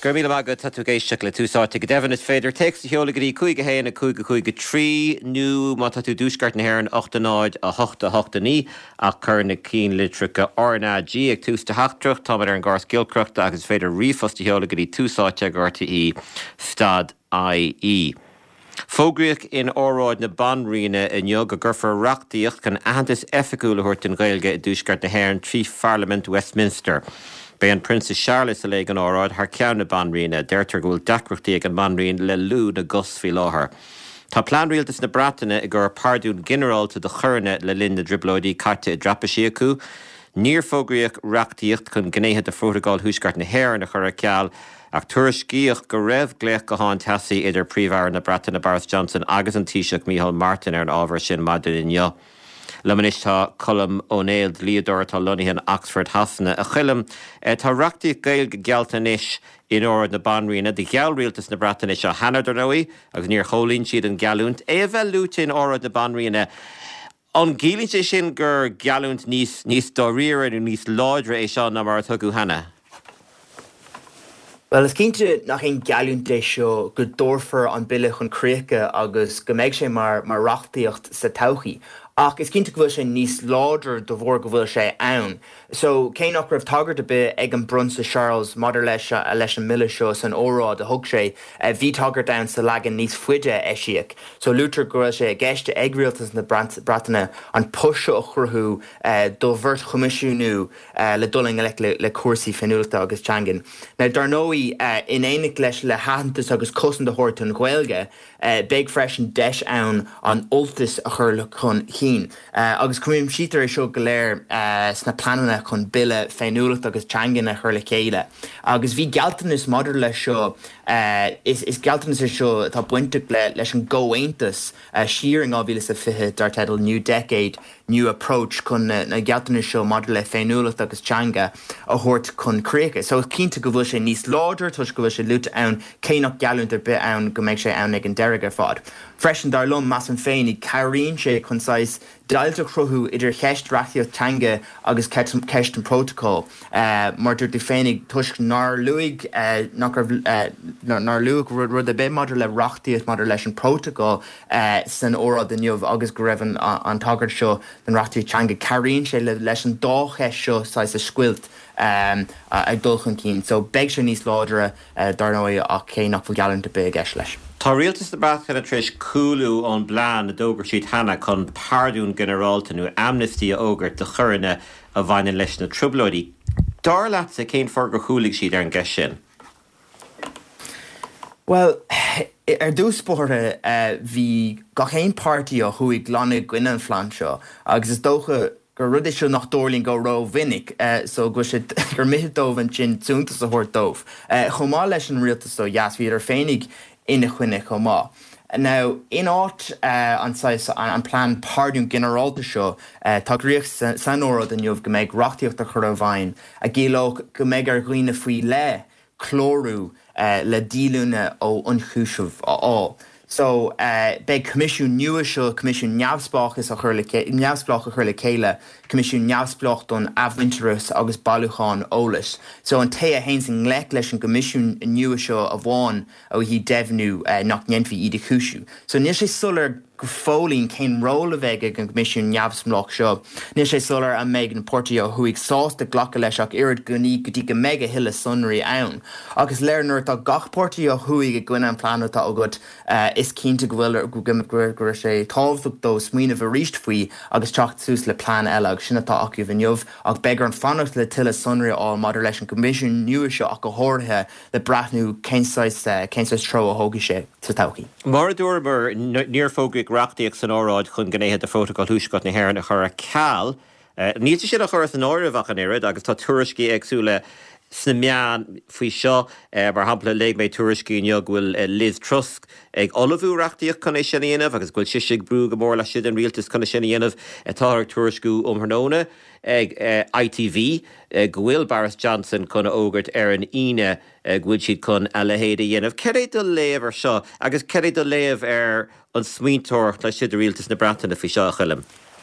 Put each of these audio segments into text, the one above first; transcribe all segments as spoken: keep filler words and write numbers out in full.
Gurmíle agad tá tú géisteach le túsáte go devan is féidir text a heola goí cúige héana a cúige cúige trí nu má tá tú dúsgart na hhéir an ochtanáid a hochta hochta ní a chur na cín litricha ornáidí ag tústa heachtrach tá mar an gás gilcrochta agus féidir rifosta heola goí túsáte garta í stad I E. Fógraíoch in óráid na banríne in jog a gurfar reachtaíocht gan ahantas efficúla hurtt in gailge i dúsgart na hhéir an trí Parliament Westminster. Bei an Princess Charlotte a le an óráid haar ceann na banríne, deirtar go bhfuil dacrochtaí ag an banrín le lú na gosfaí láthair. Tá plán rialtas na Brataine i gur pardún generalta do churne le linn na driblóidí caite i drapaisí acu, níor fógraíoch reachtaíocht chun gnéithe a frótagáil thuaisceart na hhéir na chur ceall, ach tuairiscíoch go raibh gléach go háin tesaí idir príomhhar na Brataine Boris Johnson agus an Taoiseach Micheál Martin ar an ábhar sin maidir inniu. Lemanis tá Colm O'Neill líador tá Lunithe Oxford Hasna a chilm tá reachtaíoch gailge gealta níos in óráid na banríne de geall rialtas na Brataine seo hannar nóí agus níor cholín siad an gealúnt é bheith lúte in óráid na banríne. An gílín sé sin gur gealúnt níos níos doríire nó níos láidre é seo na mar thugu hana. Well, is cínte nach ein gealúnt lei seo go dórfar an bille chun críocha agus go méid sé mar mar reachtaíocht sa todhchaí. Ach is cinnte go bhfuil sé níos láidir do bhór go bhfuil sé ann. So cé nach raibh tagart a bit ag an brun sa Charles madidir leis a leis an mille seo san óráid a thug sé bhí tagart ann sa legan níos fuide eisiach. So lútar go bhfuil sé gceiste ag rialtas na Brataine an puise a chruthú do bhirt chumisisiúnú le duling le le cuasaí féiniúilta agus teangain. Now dar nóí in éananig leis le haantas agus cosan de thuirt an Ghaeilge beag freisin deis ann an ultas a chur le chun Uh, agus cumim sítar é seo go léir uh, sna planana chun bille féiniúlacht agus teangain a chur le chéile. Agus bhí gealtanas madidir le seo uh, is, is gealtanas é seo tá buinte le leis an ggóhaontas uh, siar an ábhíle sa fiche dar title New Decade, New Approach chun uh, na gealtanas seo madidir le féiniúlacht agus teanga a thuirt chun críocha. So cínta go bhfuil sé níos láidir tuis go bhfuil sé lúta ann céanach gealúnt ar bit ann go méid sé ann ag an deirg ar fád. Freisin dar lom mass an féin i caríonn sé chun sais Dáilte cruthú idir cheist reachtaíocht teanga agus ceist an protocol. Uh, mar dúirt féinnig tuisc nar luig uh, nar luig rud a bit madidir le reachtaíocht madidir leis an protocol uh, san óráid inniuh agus go raibh an, an tagart seo den reachtaíocht teanga caríonn sé le leis an dócheist seo sais a scuilt um, uh, ag dulchan cín. So beag sé níos láidre uh, dar nóí ach cé nach bfuil galanta big eis leis. Tá rialtas na Brataine tríis cúlú an bláán na dógur siad hana chun pardún generalta nó amnesty a ógart de churanne a bhaine leis na triblóidí. Dar leat sa cén for gur chúlaigh siad ar an gceist sin? Well, ar dúspóirthe bhí gach éon pártaí a chuaigh glanadh gine an phlean seo, agus is dócha gur rud is seo nach dórlín go rá vinnig, uh, so go sé gur mithidómh an sin túntas a thuirt dómh. Uh, chomá leis an rialtas ó yes, bhí ar féinnig ina chuine chomá. Now, in áit uh, an, an, an plán pardún generalta seo, uh, tá gríoch san óráid inniuh go méid reachtaíocht a chur a bhain, a gcéalóg go méid ar ghuioine faoi le chlórú uh, le dílúna ó ionchúisimh á. So, uh, be comisiún nua seo, comisiún neamhspláchas a chur le neamhsplácha chur le chéile, comisiún neamhsplácht don Avminteras agus Bailúcháin Ólas. So, an té a héins an lech leis an comisiún nua seo a bháin ó hí deimhnú uh, nach ngenfi iad chúisiú. So, níos sé sular go fólín cén róla bheith ag an comisiún neamhsplách seo. Níos sé sular an méid an portaí ó chuig sásta ghlacha leis ach irid goní go dtí go méid a hille sunraí ann. Agus léirnar tá gach portaí ó chuig a gcuine an plánata agad uh, is cínta go bhfuil go gur sé tábhacht dó smaoineh a ríist faoi agus teacht sús le plán eile agus sinna tá acu bhiniuh ach begur an fannacht le tuile sunraí á madidir leis an comisiún nua seo ach go háirithe le brathnú cénsáis tro a thóga sé sa todhchaí. Mar dúir mar níor fógaigh reachtaíocht san óráid chun gnéithe a fótagáil thuaisceart na hhéir na chur a ceall. Níl sin a chur an áirimh an irid agus tá tuairiscí agsúla sna meán faoi seo mar hampla le méid tuairiscí inniu bhfuil Liz Truss ag olafú reachtaíocht chuna sin dhéanamh agus bhfuil sisigh brú go mór le siad an rialtas chuna sin dhéanamh táthar tuairisciú umthnóna ag I T V go bhfuil Boris Johnson chuna ógart ar an ine bhfuil siad chun a lehéad a dhéanamh. Ceir é do léamh ar seo agus ceir é do léamh ar an smaointeoirt le siad a rialtas na Brataine faoi seo a chilm?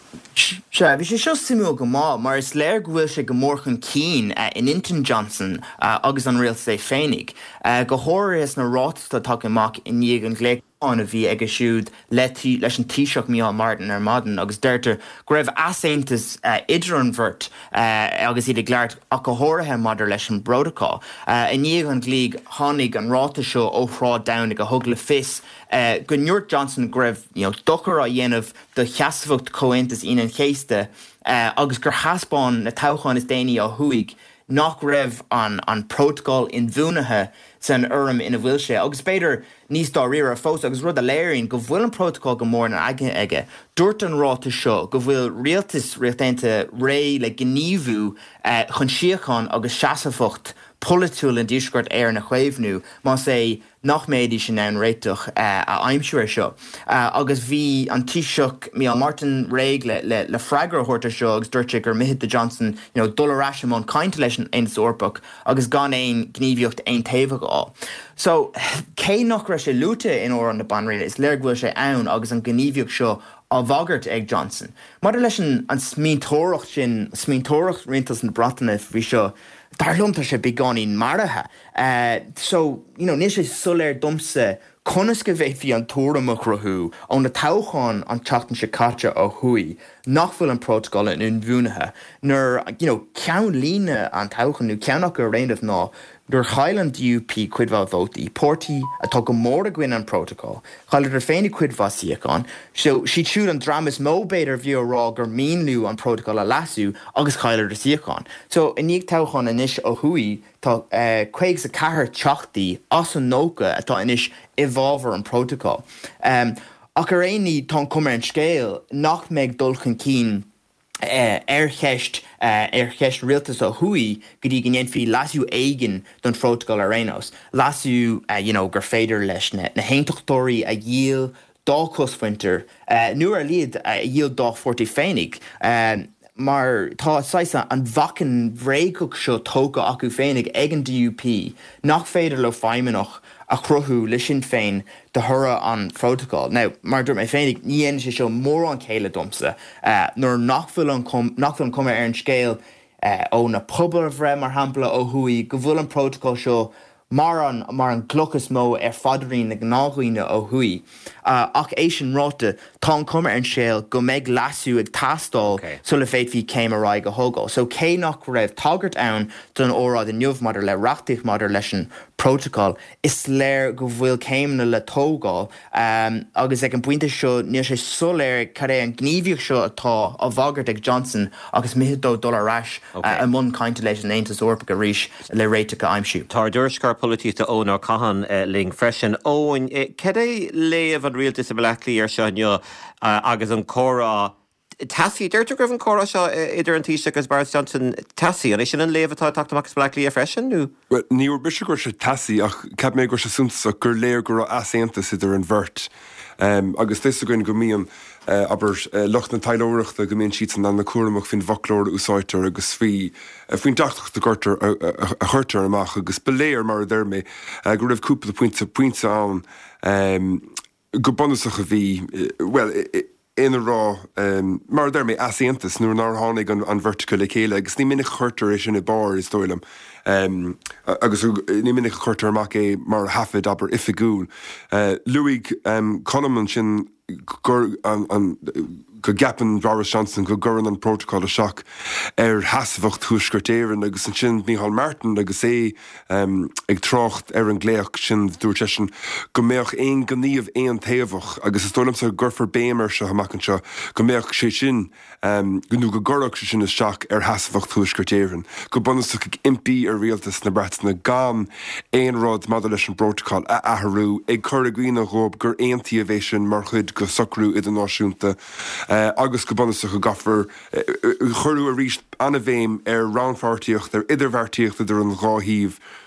Se bhí sé seo simú go má, mar is léir go bhfuil sé go mórchan cín in Inton Johnson agus an réal sé féinnig. Go háir is na ráta tá amach in níag an gléic an a bhí ag siúd leis an tíiseach Micheál Martin ar madan, agus deirtar go raibh asaontas idir an bhirt agus iad gglaart ach go háirithe madidir leis an brodaá. I níag an glíg tháinig an ráta seo ó thrá damh go thug le fis. Go Newt Johnson go raibh dochar a dhéanamh do cheasmhacht comhaontas inan chéiste agus gur haspáin na toghcháin is déine á thuig nach raibh an, an protocol in bhúnathe san orm ina bhfuil sé. Agus beidir níos dá riar a fós agus rud a léironn go bhfuil an protocol go mór na aige aige. Dúirt an ráta seo go bhfuil rialtas rialtainte ré le gníomhú uh, chun siocháin agus seasafocht politúil an díosgurt ar na chuimhnú má sé nach méidí sin an réitoch uh, a aimimseúir seo. Uh, agus bhí an tíiseach Micheál Martin réig le, le, le freigar thuirta seo agus dúirte gur Micheál Johnson you know, dulráis am an cainte leis an orpach agus gan éon gníomhiocht éon taobh á. So, cé nach raibh sé lúta in ó an na banréile is léir bhfuil sé ann agus an gníomhiocht seo a bhagart ag Johnson. Mar leis an smíntóireacht sin smíntóireacht rialtas na Bratainna bhí seo darlumta sé beganín marathe. Uh, so, you know, níos sé soléir dumsa conas go bheith hí an tóramach rathú ón na toghcháin an teachtain se caite ó thuí nach bhfuil an protocol in bhúnathe. Nuair, you know, ceann líne an toghchanú ceannach go réanamh ná gur Highland U P cuidbhá vótaí, Porty atá go mór a gcuin an protocol, chailir ar féinnig cuidbhá siacán, so si siúd an dramas mó beidir bhí rá gur míonlú an protocol a lasú agus chailir ar siacán. So in níag toghcháin inis ó thuí tá uh, chuig sa cethir teachtaí as an nóca atá inis evolver an protocol. Um, ach ar aoní tá cumar an scéal nach méid dulchan cín Uh, ar cheist uh, ar cheist rialtas ó thuí go dtí gnéan fhí lasú éigen don protocol a rénos. Lasú uh, you know, gur féidir leis na, na héintachtóirí a dhéal dá cosfuinter, uh, nuair a líad a dhéal dá fortí féinnig. Uh, mar tá saisa an bhacan bhréigach seo tóga acu féinnig ag an D U P nach féidir le feimimeach a chruthú le sin féin de thura an protocol. Now, mar dúirt mé féinnig níon sé seo mór an chéile domsa, uh, nuair nachfuil an cuma ar an scéal uh, ó na pobal a bhreith mar hampla ó thuí go bhfuil an protocol seo mar an, mar an gluchas mó ar fadarín na gnághine ó thuí. Uh, ach é sin ráta tá an cuma ar an scéal go méid lasú ag tastáil okay. So le féit bhí céim ará go thógáil. So cé nach raibh tagart ann don órád a nniuh madidir le reachtaíoch madidir leis an protocol is léir go bhfuil céimna le tógáil um, agus ag an buinte seo níor sé soléir cad é an gníomhiocht seo atá a bhagart ag Johnson agus mithidó dul aráis okay. uh, an mun cainte leis an Aontas Orpach a rís le réiteach aimsiú. Tá dúirscar polítíta ónar cahan uh, ling freisin óin uh, cad é léamh an rialtas a blachlí ar seo neo uh, agus an chora Tasí, dúirtear go bh an chora seo idir an tíise agus Boris Johnson tasí, an é sin an léomhtá taachtamachchas blachlí a freisin nó? Well, níor bise gur se tasí ach ceap mé gur se sunta gur léir gur aséantas idir an bhirt. Um, agus tééis goin go mííon uh, aber uh, locht na tailóireachta go mbeon siad an na cuaramach fin bhaclóir úsáitar agus fhí uh, faoin dachtach de gortar a, a, a chuirtar amach agus beléir mar a d'irmé uh, go raibh cúpla puinte puinte an um, go bonusach a bhí uh, well uh, in a rá um, mar d'irmé aséantas nuair ná tháinig an, an vertical le chéile agus ní minic chuirtar é sin i bar is dóilem. Um, agus ní minic chuirtar amach é mar hafid aber ifigúil. Uh, Luig um, Conaman sin gur an, an go gapan Boris Johnson go goran an protocol a seach ar hasfacht thuisgurtéiran agus an sin Micheál Martin agus é um, ag trocht ar an gléach sin dúirte sin go méoch éon gníomh éon taobhach agus is dólam sa gurfar béimar se hamachchan seo go méoch sé sin um, go nú go gorach sé sin is seach ar hasfacht thuisgurtéiran. Go bonasach ag impí ar rialtas na Bratainna gan éon rád mada leis an protocol a athrú ag chur a gcuoine rób gur éontaí a bheith sin mar chud go socrú idir náisiúnta. Uh, agus go bonasach go gafar uh, chorú a ríist anna bhéim ar ránfartíocht ar idirhhartíocht idir an ráhíomh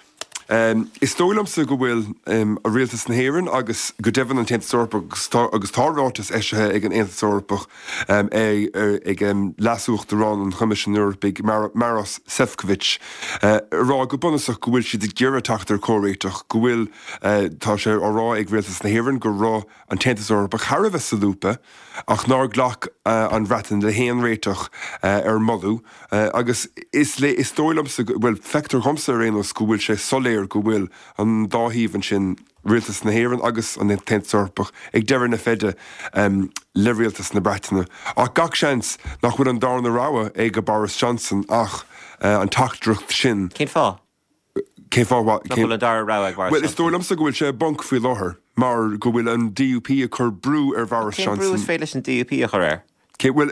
Um, is tólamsa go bhfuil um, a rialtas na hÉireann agus go deimhan an Téantas agus tárátas éisithe ag an Aontas Eorpach um, ag, ag um, lasúcht rán an chomisisiúr big Mar- Maros Sefcovic. Uh, rá go bunasach go bhfuil siad ag gearratacht ar córéiteach go bhfuil uh, tá sé ó rá ag rialtas na hÉireann go rá an Téantas Eorpach Harbh sa lúpa ach ná ghlach uh, an bhreatain le héan réiteach uh, ar modú uh, agus is le is tólamsa bhfuil fector chumsa réanos go bhfuil sé soléir go bhfuil an dáhíhann sin rialtas na hÉireann agus an Téantas Eorpach ag deireadh na feide um, le rialtas na Breataine. Ach gach seans nach bhfuil an darna ráha ag go Boris Johnson ach uh, an tachtdrucht sin. Cén fá? Cén fá bhá? Nach bhfuil an dar ráha ag Boris Well, is tólamsa go bhfuil sé bonc faoi láthair mar go bhfuil an D U P a chur brú ar Boris Cén Johnson. brú is féile an D U P a chur air? Okay, well,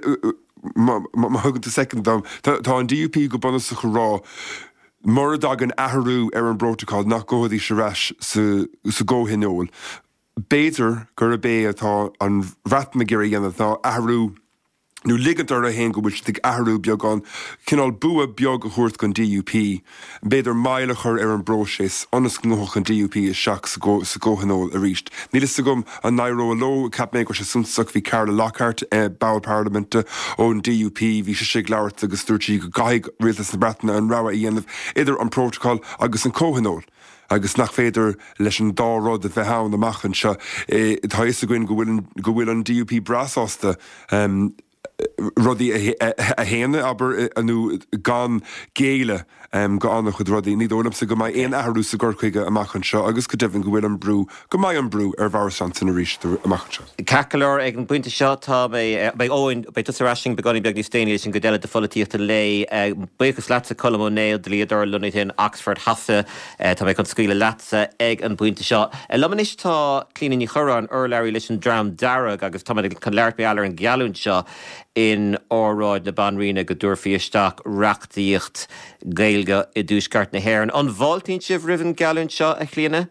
má thugad a second dom. Tá an D U P go bunasach go rá mar dag an aharú ar an brotáil nach gohadí se reis sa ggóhinóil. Béidir gur a bé atá an bhreatain na géirí dhéanamh tá aharú nó ligant ar a hen go bhfuil ag aharú beag an cinál bua beag a chuirt gon D U P. Béidir maile chur ar an brosés anas gnóch an D U P is seach sa ggóhanóil a ríist. Níl is gom an nairó a lo cap méid go sé sunsach hí Carla Lockhart e Báil Parlamente ón D U P hí sé sé leabhart agus dúirtí go gaig rialtas na Breataine an ráha dhéanamh idir an prótáil agus an cóhanóil. Agus nach féidir leis an dárád a bheith hán amachchan seo tá is a gin go bhfuil an D U P brasásta um, rudí a héine aber anú gan géile um, go annach chud rudí ní dólam sa go mai éon ahrú sa gur chuige amachchan seo agus go deimhann go bhfuil an brú go mai an brú ar bhar san san a ríist amachchan seo. Cacalir ag an buinte seo tá bei óin bei tu rasing beganí beag ní stéine sin go deile de folíocht a lei buchas lása colm néil de líadar lunit in Oxford Hasa tá méid chun scuile lása ag an buinte seo. Lomanis tá clíine chora an urlairí leis an dram darag agus tá chun leir be ealar an gealún seo in áráid na banrína go dúrfiíisteach reachtaíocht gailge i dúsgart na hÉireann. An bháiltín sibh rihann gealún seo a chlíine?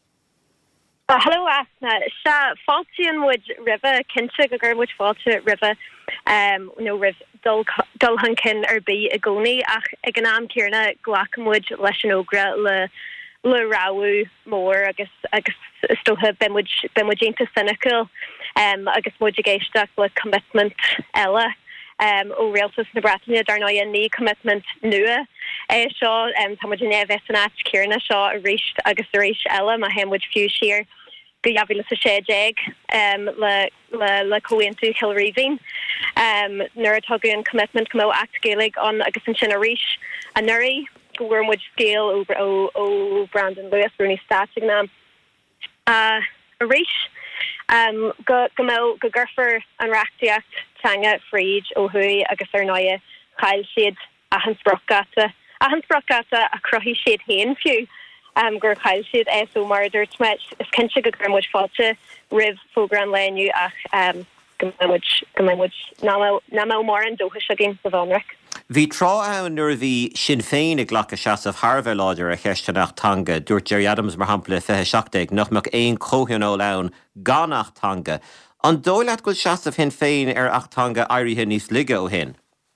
Uh, hello, Asna. Sha Faltian would river kinship a girl would falter river. Um, no riv dul dulhunkin or be a goni ach iganam kirna glakamwood leshanogra le le rawu more. I guess I guess still have been would been would into cynical. Um, I guess would you get stuck with commitment Ella. Um, o realtas na Breataine darnoia ní commitment nua. Eh, Shaw um tam would neves an at kirna Shaw a reached agus reach Ella my hem would few sheer. Go javi sa sé jeg um le le le cointu Kilreeving um neurotogan commitment come act gaelig on agus an sin a rish a nuri go wormwood scale over o o Brandon Lewis Rooney Statignam uh a rish um go go go gurfer an rachtiacht tanga fried o hui agus ar noia chail shade a hansbrokata a hansbrokata a crohi shade hen few Um, gur chail siad é so mar dúirt meid is cinse go gurmid fáilte rih fógran leniu ach um, gomid ná mar an dócha se gin sa bhánraic. Bhí trá ann nuair bhí Sinn Féin ag ghlacha seasamh Harbh láidir a cheisteannachtanga dúirt Jerry Adams mar hampla fithe seachtaigh nach meach éon cóthainó len ganachtanga. An dóileat goil seasamh hin féin ar achtanga airithe níos lige ó hin?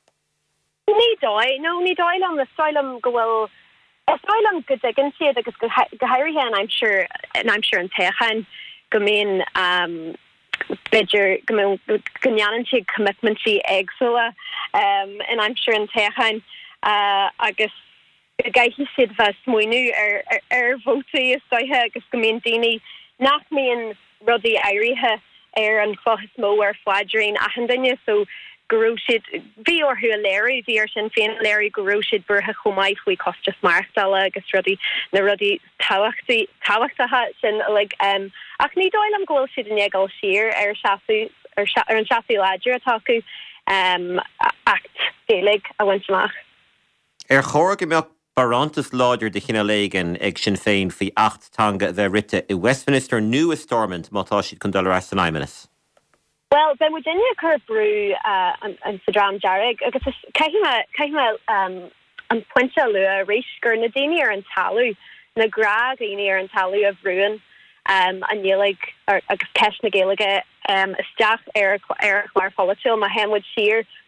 Ní dói, no ní dóil an na stoilm go bhfuil Asylum good digging siad agus go hairithe and I'm sure and I'm sure an techan go mean um bidger go mean ganyanan siad commitment si egsula um and I'm sure an techan uh agus gai hi siad vas moinu er er voti is soihe agus go mean dini nach me in ruddy airithe er an chlohis mo ar fladrin ahandanya so Garoshid vi or who Larry vi or Sinn Féin Larry Garoshid burha chomai fwy costas marstala agus ruddy na ruddy tawachti tawachta hat sin like um ach ni doil am gwil shid in yegal sheer er shasu er er an shasu ladger ataku um act gaelig a winchmach. Er chorg imeach barantas láidir de chinna léigen ag Sinn Féin fi acht tanga the ritte i Westminster new Stormont mátá siad chun dul ras an aimenas. Well, ben Virginia cur brew uh an an Sadram Jarrig agus kaima kaima um an puinte lua reish gur na daine ar an talú na gra daine ar an talú of ruin um an yelig or agus ceis na gaelige um isteach ar ar mar follitil ma hen would sheer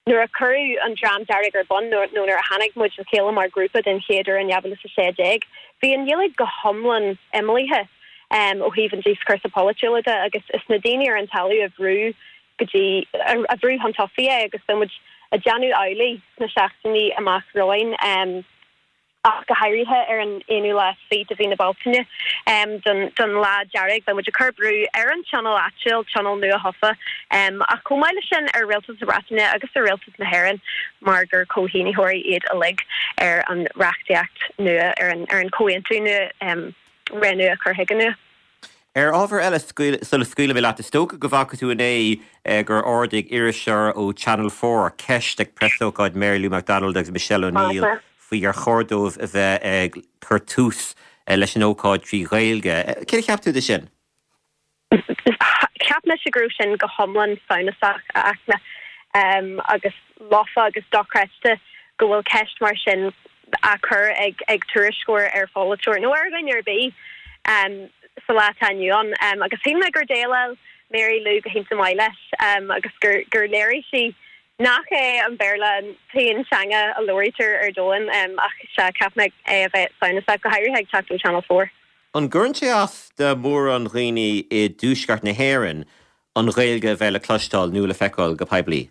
nuair a curú an dram darig ar bun nó nuair a hanig muid na céile mar grúpa den chéidir an jabal sa sé déag. Bhí an dhéalaigh go homlan Emilythe um, ó híhann dís cursa polúide agus is na daine ar an talú a bhrú gotí a bhrú an tofií agus muid a Janu Auli na seachtaí amach roin um, ach go hairithe ar an éú le fé a bhí na Baltine um, don, don lá dearrig be muid a curbrú ar an channel atil channel nu a hofa um, a comáile sin ar réaltas a ratine agus a réaltas na Heran mar gur cóhíníthirí iad a lig ar an reachtaíocht nua ar an, ar an cóintú nua um, rénu a chuthaige nua. Er ábhar eile sulla scuile bhí leat tóca go bhacha tú in é gur ordaigh iriseir ó Channel four ceist ag prestógáid Mary Lou McDonald agus Michelle O'Neill faoi ar chordómh a bheith ag chur tús leis an ócáid trí ghailge. Cé ceap tú de sin? Ceapna sé grú sin go homlan saonasach a achna um, agus lofa agus docreiste go bhfuil ceist mar sin a chur ag, ag tuairiscóir ar fáilteoir. nó ar gainn ar bí um, sa látaniuon um, agus hí me gur déile Mary Lou go hinnta mai leis um, agus gur, gur léirí si nach é an berla taon seanga a loiritar ar dóin um, ach se ceapna é a bheith saonasach go hairí ag teachú Channel four. An gurn sé as de mór an ghaoine i dúsgart na Héireann an ghailge bheith le clostáil nó le feiceáil go peblií.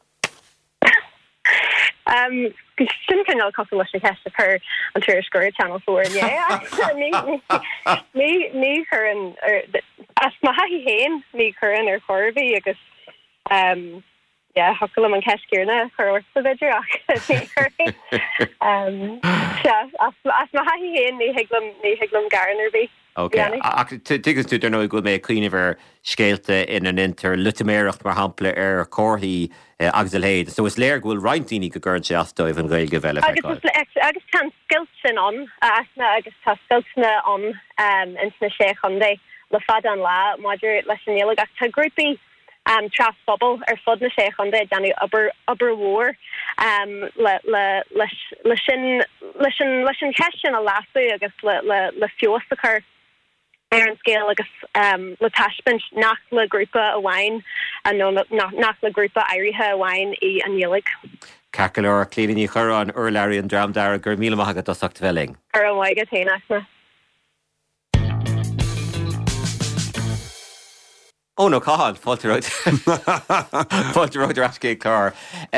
Um, sin cynnal cos leis na ceiste chur an tuairiscóir Channel four, yeah. Ní ní chur an as ma haí héin ní chur an ar choirbhí agus um, yeah, hocail an ceiscíarna chur orsa beidir ach um, as ma haí héin ní hiaglam ní hiaglam garan ar bhí. Okay. Tugus tú dar nó go mé cuioineh scéalte in an inter lutiméireacht mar hampla ar cóthaí agus a léad. So is léir bhfuil reintíní go gurn sé asdóibh an ghailge bheile feicáil. Agus tá skilsin an asna agus tá skilsna an um, ins na sé chundé le fad an lá maidir leis an éile ach tá grúpi um, tras bobl ar fud na sé chundé deanú aber aber mhór um, le le leis sin leis an ceisisin a lasú agus le le le fios a chur ar an scéal agus um, le taispint nach le grúpa a bhain a nó nach le grúpa airithe a bhain í an dhéalaigh. Cacail ar clídaní chur an urlairí an dram dar gur míle maithagad dosach bheling. Ar an bhaige téanachna. Ó nó cáil fáilteróid. Fáilteróid ar ascé cá.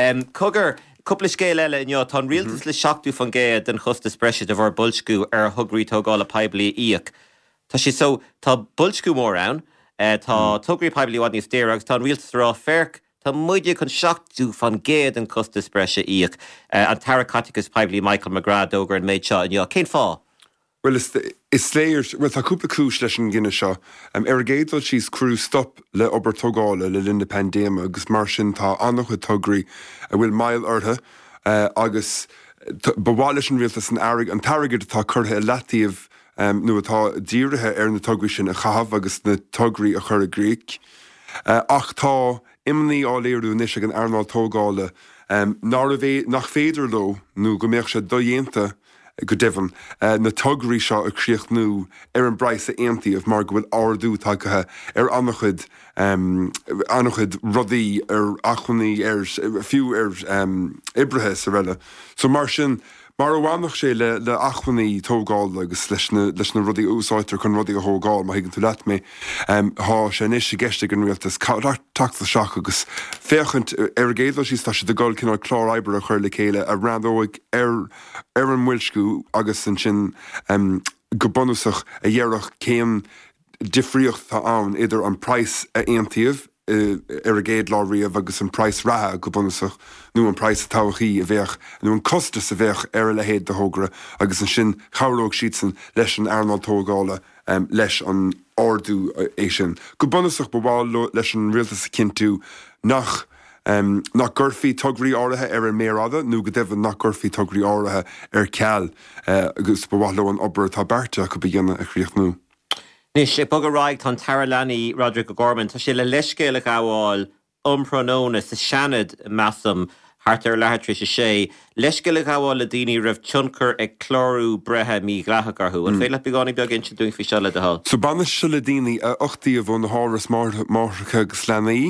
Cogur Cúpla scéil eile inniu tá rialtas le seachtú fan géad den chusta spreise de bhar builscú ar thugraí tógáil a peblií íoc. Tá si so tá builscú mór ann, tá tugraí peblií bhaid níos déir agus tá rialtas rá ferc, tá muide chun seachtú fan géad an chusta spreise íoc an Taracaticus peblií Michael McGrath ógur an méid seo inniu. Cén fá? Well, is léir, well, tá cúpla cúis leis an gine seo. Um, ar géadil síos crú stop le obair tógála le linda pandéma agus mar sin tá annach chu tugraí a bhfuil mail ortha uh, agus bháil leis an rialtas an airigh an tarigid tá curtha i letíomh um, nu atá díirithe ar na tugraí sin a chahabh agus na tugraí a chur a Gréic. Uh, ach tá imní á léirú níos an airnáil tógála um, nach féidir lo nó go mbeadh sé do dhéanta go devan uh, na tugraí seo a críocht nó ar an brais a aontaíomh mar go bhfuil ardú tagathe ar annachchuid um, annachchuid rudaí ar achhunaí ar fiú ar um, ibrethe sa bheile. So mar sin mar bhhainach sé le, le achhunaí tógáil agus leis na, leis na rudaí úsáitar chun rudaí a thógáil má higann tú leat mé um, há sé níos sé geiste an rialtas tata seach agus féchant ar géadal síos tá sé de gáil cinál chlár ibre a chur le chéile a randóigh ar ar an mhuilscú agus an sin um, go bonúsach a dhearach céim difriocht tá ann idir an price a aontaíomh ar a géad láiríomh agus an price ratha go bonúsach nó an price a táchaí a bheith nó an costas a bheith ar le héad de thógra agus an sin charóg siadsan leis an airnáil tógála um, leis an ardú é sin. Go bonúsach ba bháil leis an rialtas a cintú nach Um, nach gurfií tugraí áirithe ar an mérada, nó go deimh nach gurfií tugraí áirithe ar ceall uh, agus bhhaile an obair tá berte go bhíanana a chríocht nó. Nis sé bag a ráig tá Tara Lani Roderick O'Gorman, tá sé le leiscéile gáháil umprónóna sa seanad measam hart ar lehartrí sé sé, leiscéile gáháil le daoine raibh tionchar ag chlórú brethe mí ghlathgarthú, an féile beánig beag in sin dúin fi seile de hall. So banna se le daoine a ochtaí a bhn na háras márthacha agus lenaí,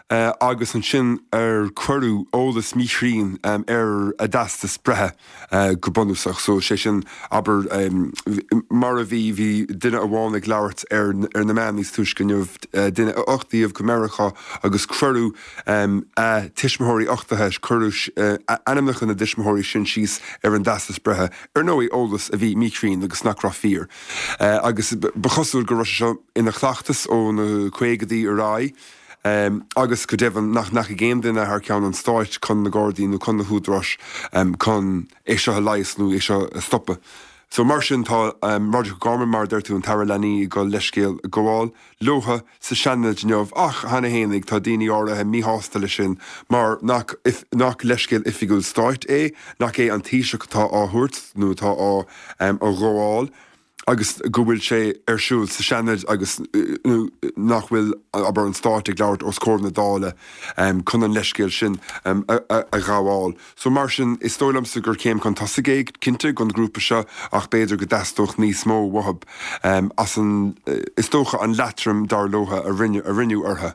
Uh, agus an sin ar cuireú ólas mírín um, ar a dastas brethe uh, go bonúsach, so sé sin aber um, mar a bhí hí duine a bháinnig leabhart ar, ar na man níos tuiscinneomh uh, duine ochtaíomh go America agus cuireú um, a tiismothirí ochtathe cuireú uh, animnach na dismothirí sin síos ar an dastas brethe ar nóí ólas a bhí mírín agus nachrá fír. Uh, agus bechosúil go seo ina chhlaachtas ó na chuégadí ar rá, Um, agus go devan nach nach géim duine ar cean an stáit chun na Guardian nó chun na húdrás um, chun é seo a leios nó é seo a stoppe. So mar sin tá um, Roger Gorman mar d'irtú an tar lení go leiscéal goáil, loha sa seanad neomh ach hana hénig tá daoine áirithe míhástal sin mar nach, if, nach leiscéal ifigúil stáit é, nach é an tíiseach tá áthúirt nó tá á um, a gháil. agus go bhfuil sé ar siúil sa seanad agus uh, nach bhfuil aber an stáigh leabhart os cór na dála um, chun an leiscéil sin um, a, a, a gháil. So mar sin is tólamsa gur céim chun tasagéig cinnte gon grúpa seo ach beidir go deastóch níos mó wahab um, as an uh, is tócha an letram dar lótha a rinne a rinneú ortha.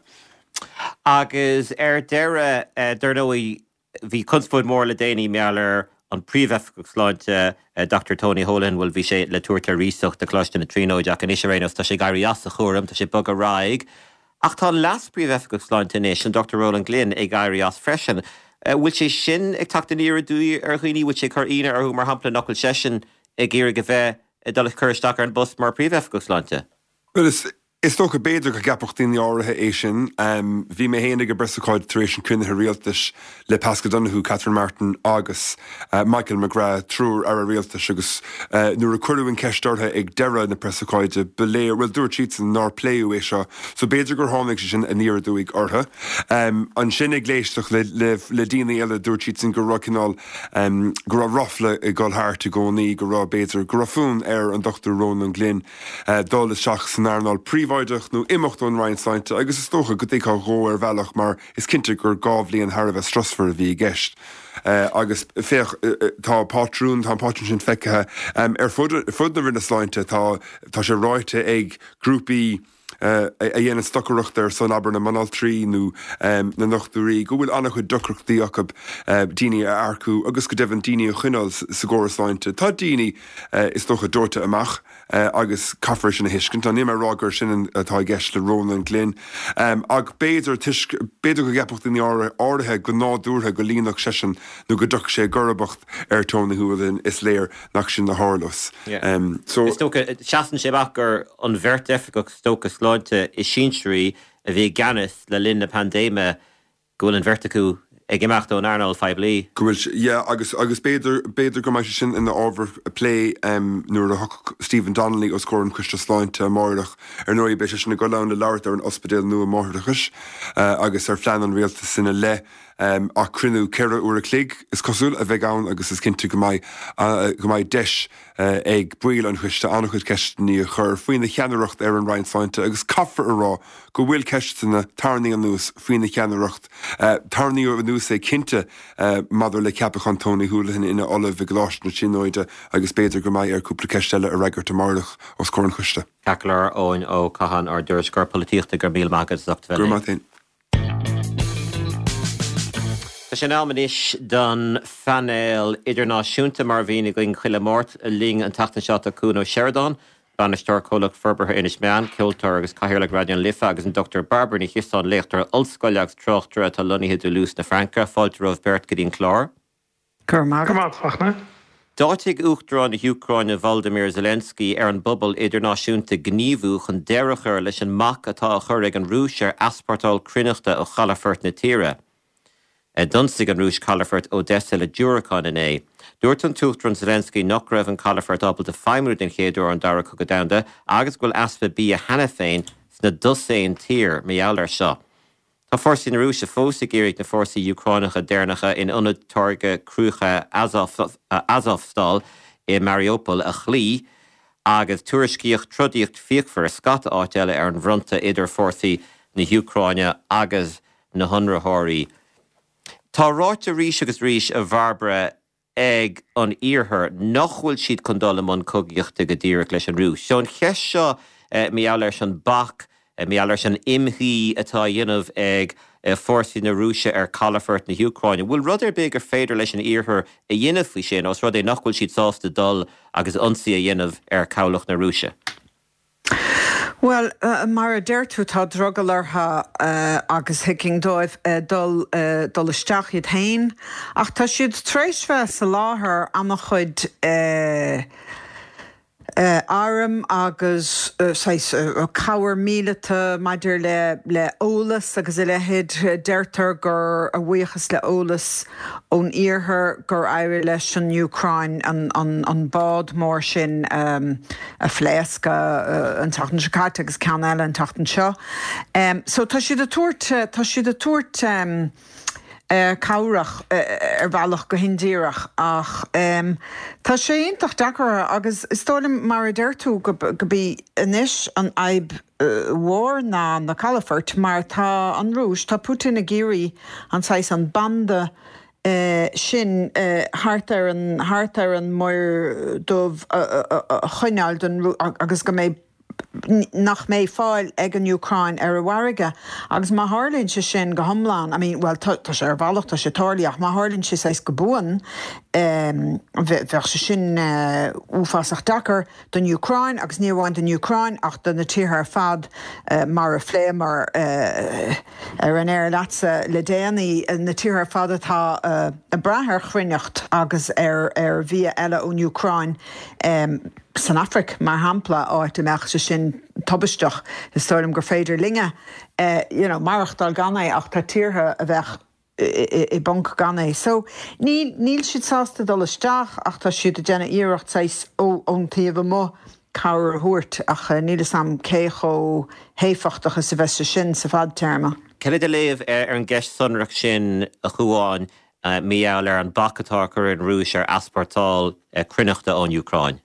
Agus ar deire uh, dernóí bhí cunsfud mór le déanaí meallar an príomhefcogsláinte uh, Doctor Tony Holan bhfuil bhí sé le túirta ríocht de cloiste na tríóide ach an is réanamh tá sé gairí as a chóram tá sé bug a ráig. Ach tá las príomhefcogsláinte inis an Doctor Roland Glynn ag gairí as freisin. Uh, bhfuil sé sin ag tata níor dúí ar chuoine bhfuil sé chu ine arthú mar hampla nocil sesin ag ggéir go bheith dulh chuirteach ar an bus mar príomhefcogsláinte? Well, is Is tócha beidir go gapacht daoine áirithe é sin, um, bhí mé héananig go bresaáid tar éis sin cúnathe rialtas le Pascal Donoghue, Catherine Martin agus uh, Michael McGrath trúr ar a rialtas agus uh, nuair a cuireúin ceistartha ag deire na bresaáide beléir bhfuil dúir tíit san ná pléú é seo, so beidir gur tháinig sin a níor dúigh ortha. Um, an sin ag léisteach le, le, le daoine eile dúir tíit sin go rá cinál um, go rá rofla i gáilthart i gcónaí go rá beidir go rá fún ar an Doctor Roland Glynn uh, dála seach san airnáil príomh nó imimechtún Ryansáinte, agus is tócha go dtí ró ar bhealach mar is cinnte gur gábhlíon Harbh strasfar a bhí gceist. Uh, agus féch uh, tá pátrún tá pátrún sin feice um, ar fud na rinne sláinte tá tá sé ráite ag grúpaí Uh, a dhéanaan stocarucht ar san aber na manal trí nó um, na nachtúí, go bhfuil annach chud docrachtaí achab uh, daoine a aircú, agus go dehann daoine a chuinál sa ggórasáinte. Tá daoine uh, is tócha dúirta amach uh, agus caithfar sin na hiiscin, tá nímar rágur sin atá gceist le Roland Glynn. Um, ag béidir béidir go gceapacht in áirithe go nádúrtha go líonach sesin nó go duch sé gorabacht ar Tony Holan is léir nach sin na hálas. Yeah. Um, so, is tócha seaan sé bach gur an bhirt efficach tócha sláinte is sínseirí a bhí ganas le linn na pandéime gohfuil an verticú ag imeacht ón Arnold five lí. Gohfuil, yeah, agus agus béidir béidir go mai sin in the over play um, nuair a hoc Stephen Donnelly os cór an cuiste sláinte máireach ar nóí bé sin na go lán le labhart ar an ospidéal nua máireachas uh, agus ar phlean an rialta sinna le um, a crinú ceire uair a clig is cosúil a bheith ann agus is cinnte go mai uh, go mai deis uh, ag buil an chuiste annach chud ceistení a chur faoin na cheannareacht ar an Ryansáinte agus caithfar a rá go bhfuil ceistena tarnaí an nús faoin na cheannareacht uh, tarnaí a nús é cinnte uh, madidir le ceapach Tony Holan ina olah i gláist na sinóide agus béidir go mai ar cúpla ceisteile a reigart a marlach os cór an chuiste. Cacalar óin ó cahan ar dúir sgur polítíochta gur míl mágad docht Gur mátain. Tá sin almanis don fanéil idirnáisiúnta mar bhína going chuile mórt a ling an tata seata cún ó Sheridan, banisteoir cólach forbartha inis meán, ceoltar agus caithearla radion lifa agus an Doctor Barber ní chiosán léachtar olscoileags trochtra tá lonithe dú lús na Franca, fáilte roh bert go dtín chlár. Cur mágad fachna. Dáitigh uachtarán na Ucraine Volodymyr Zelensky ar an bubal idirnáisiúnta gníomhú chun deirechar leis an mac atá a chur ag an rúis ar aspartáil crinneachta ó chalafort na tíre. E dunstig an rúis Calafort Odessa le Dúracán in é. Dúirt an túchtran Zelensky nach raibh an Calafort abal de feimrú den chéadú an dara go damda, agus ghfuil asfa bí a hena féin sna dusain tír méallar seo. Tá fórsaí na rúis a fósa géirigh na fórsaí Ucránacha déirnacha in unad targa cruúcha Azovstal i Mariupol a chlí, agus tuairiscíocht trudíocht fiachfar scata áiteile ar an bhrunta idir fórsaí na Ucráine agus na hunrathirí. Tá ráite ríis agus ríis a bharbre ag an íorthar nach bhfuil siad chun dul am an cogaíochta go dtíreach leis an rúis. Seán cheis seo méall leis an bach mé allar an imhí atá dionmh ag fórsaí na Rúise ar Calafort na Ucraine. Bhfuil rud ar big ar féidir leis an iarthar a dhéanamh faoi sin, os rud é nachhfuil siad sásta dul agus ionsaí a dhéanamh ar cabhlach na Rúise. Well, uh, mar a deirtú tá drogalartha uh, agus hiking dóibh uh, dul uh, dul isteach iad hain, ach tá siad tréisbheith sa láthair ama chuid uh, uh, áram agus uh, sais, uh, cabhar míleta maidir le, le ólas agus i lehéad deirtar gur a bhuichas le ólas ón iarthar gur éire leis an Ucraine an, an, an bád mór sin um, a phléasca uh, an tatan secáte agus cean eile an tatan seo. Um, so tá siad a tuairt tá siad a tuairt um, Uh, cabhrach uh, ar bhealach go hindíireach ach um, tá sé iontach dachar agus istólim mar a deirtú go, go bí inis an aib uh, mhór ná na Calafort mar tá an Rúis tá Putin a géirí an sais an banda uh, sin uh, hart ar an hart ar an mór dómh uh, uh, uh, chuineáil don agus go mé nach mé fáil ag an Ucraine ar a bharige agus má hálinn se sin go thomláin, I mean, well, tá sé ar bhealach tá sé táirlaach, má hálinn se sais go buan um, bheith se sin uh, úfásach dachar don Ucraine agus níomhhain don Ucraine ach don na títhar fad uh, mar a phlé mar uh, ar an air leatsa le déanaí na títhar fad atá uh, a brethir chruineacht agus ar, ar bhí eile ón Ucraine um, San Afric mar hampla áit imeach se sin tobisteach is stoilm gur féidir linge uh, you know, marachtal ganna ach tá tíortha a bheith i, i, i bank ganna. So níl, níl siad sásta dul isteach ach tá siad a déna íireacht sais ó ón taobh mo cabhar thuairt ach níl sam céich ó héfachtach sa bheith sin sa fad terma. Cead a léamh ar an gceist sonrach sin a chuáin uh, míall ar an bacatáchar an Rúis ar aspartáil uh, cruineachta ón Ucraine.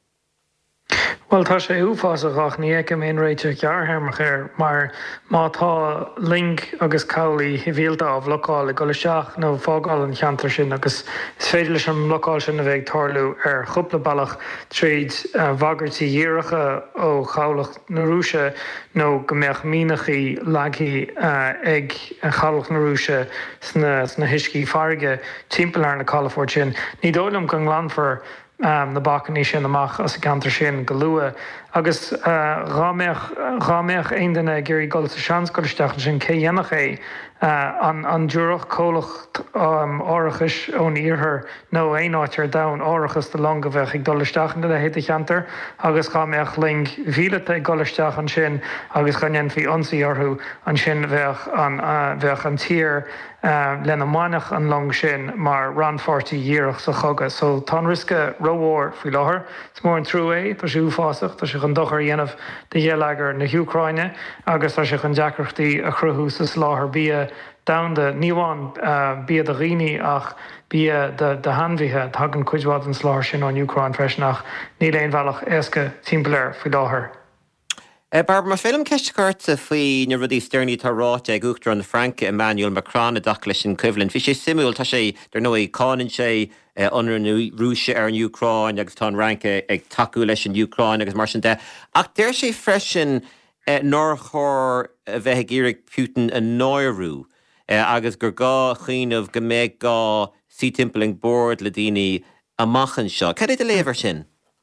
Well, tá sé úfásach ní ag am on réite cearthairmach ar, mar má tá link agus cowlaí i bhíalta á bhlocáil i go leisteach nó fágáil an cheantar sin agus is féidir leis an blocáil sin a bheith tarlú ar chupla bailach tríd uh, bhagartí dhíreacha ó chabhlach na Rúise nó go mbeadh mínachaí leagaí uh, ag an chabhlach na Rúise sna, sna huiscí farige timpeall ar na Calafort sin. Ní dóilm go nglanfar Um, na bacaní sin amach as a cantar sin go lua. Agus uh, rámeach aon duna géirí goil sa seanscoisteach sin cé dhéanach é uh, an, an dúrach cólacht um, áirithis ón iarthar nó aon áitir dain áirichas de long go bheith ag dolisteach na le héite cheantar agus rámeach ling bhílata ag golisteach an sin agus chanéan fhíionsaí orthú an sin bheith an, uh, bheith an tír Uh, lena mainach an long sin mar ranfortí dhíreach sa chogad. So tá risca róhór faoi láthair. It's mór an trú é, tá sé úfásach, tá sé an dochar dhéanamh de dhéalagar na Ucraine agus tá sé an deacrachtaí a chruthú sa láthair bia damda níháin uh, bia de riine ach bia de, de hanmhíthe thug an cuidhád an sláir sin an Ucraine freisnach ní léon bhealach éasca timpplair faoi láthair. Uh, Barbara, mar félum ceistecurta faoi na rudí steirní tá ráte ag uachtar an Franca Emmanuel Macron a dach leis an cuiblinn. Bhí sé simúil tá sé dar nó ag cáann sé ionar na Rúise ar an Ucraine agus tá an ranca ag taú leis an Ucraine agus mar sin de. Ach deir sé freisin uh, nóir chóir a bheith ag iarraigh Putin a náirú uh, agus gur gá chianamh go méid gá sí timpling board le daoine amachchan seo. Cad é de léamhar sin?